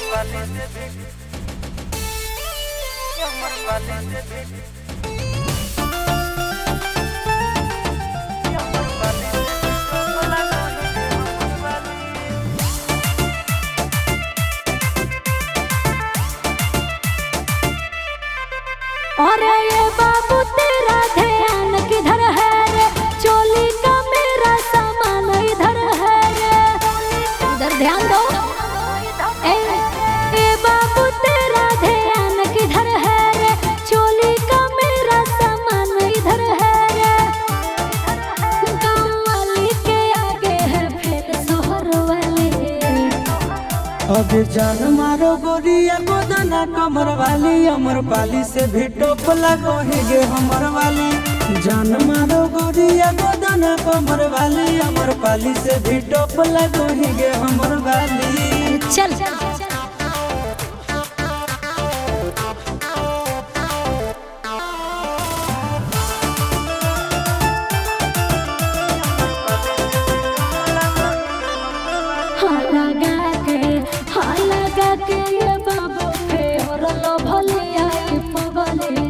और ये बाबू तेरा ध्यान किधर है रे, चोली का मेरा सामान इधर है रे, इधर ध्यान दो। ए बाबू तेरा ध्यान किधर है रे, चोली का मेरा सामान इधर है रे। गाँव वाली के आगे है फिर शहर वाले। अब जान मारो गोरिया गोदना कमर वाली, अमर पाली से भी टोप लगोगे हमर वाली। जान मारो गोरिया गोदना कमर वाली, अमर पाली से भी टोप लगोगे हमर वाली। चल लगा के ये बाबू पे और लो भलिया पगले,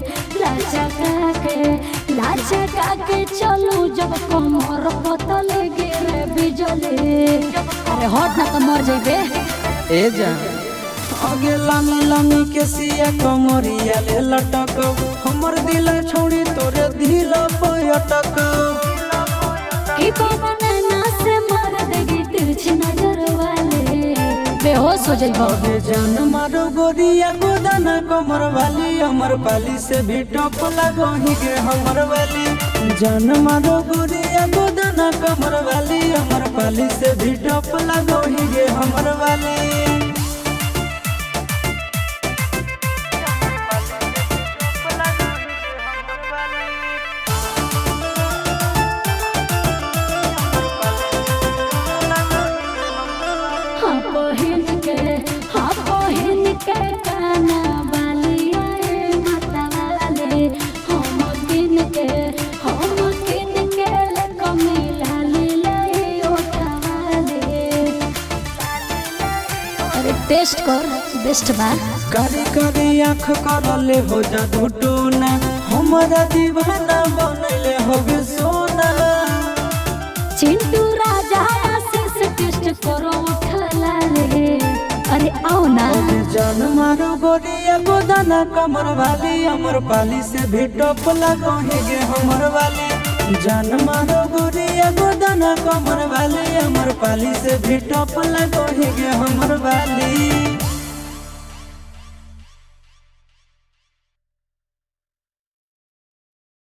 लाचा के चलू जब कमर पतले गिरे बिजले। अरे हट ना तो मर जाइबे। ए जा आगे लामी लामी के सिया कमरिया ले लटक, हमर दिल छोड़ी तोरे दिल पयटक। की पवन से मार देगी तिरछी नजर वाले, बेहोश हो जाइबो। जान मारो गोरिया गोदना कमर वाली, अमर पाली से भी टोप लगोगे हमर वाली। जान मारो गोरिया गोदना कमर वाली, अमर पाली से भी टोप लगोगे हमर वाली। बहिन के काना वाली आए माता वाले, हम किन के कमिला ले ओठा वाले। अरे टेस्ट कर बेस्ट बा। कारी कारी आँख करले हो जादू टोना, हमारा दीवाना बनले होगे सोना। चिंटू राजा से टेस्ट करो उठला रे, अरे आओ ना। जान मारो गोरिया गोदना कमर वाली, अमर पाली से भी टोप लगोगे हमर वाली। जान मारो गोरिया गोदना कमर वाली, अमर पाली से भी टोप लगोगे हमर वाली।